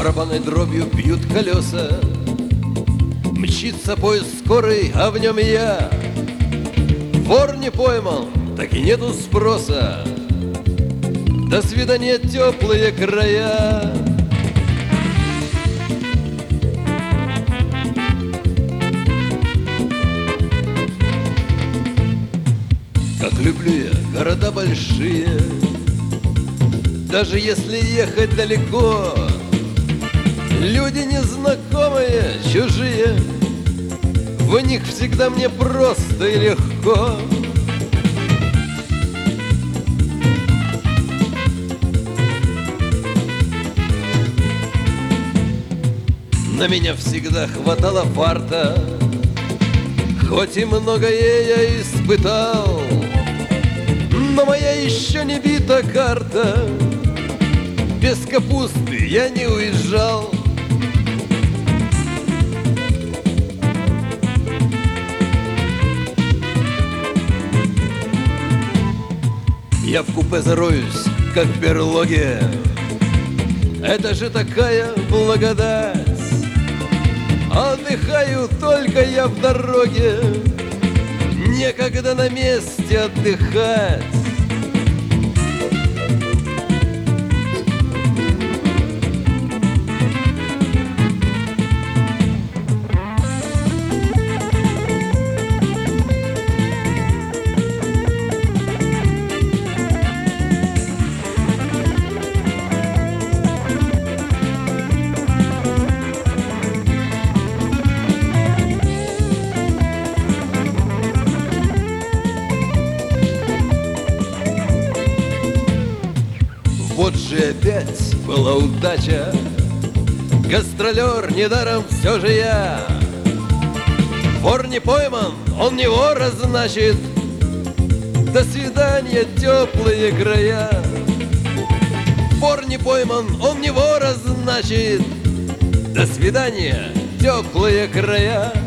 барабанной дробью бьют колеса. Мчится поезд скорый, а в нем я. Вор не пойман, так и нету спроса. До свидания, теплые края. Как люблю я города большие, даже если ехать далеко. Люди незнакомые, чужие, в них всегда мне просто и легко. На меня всегда хватало фарта, хоть и многое я испытал, но моя еще не бита карта. Без капусты я не уезжал. Я в купе зароюсь, как в берлоге. Это же такая благодать. Отдыхаю только я в дороге, некогда на месте отдыхать. Вот же опять была удача, гастролер недаром все же я. Вор не пойман, он не вор, а значит, до свидания, теплые края. Вор не пойман, он не вор, а значит, до свидания, теплые края.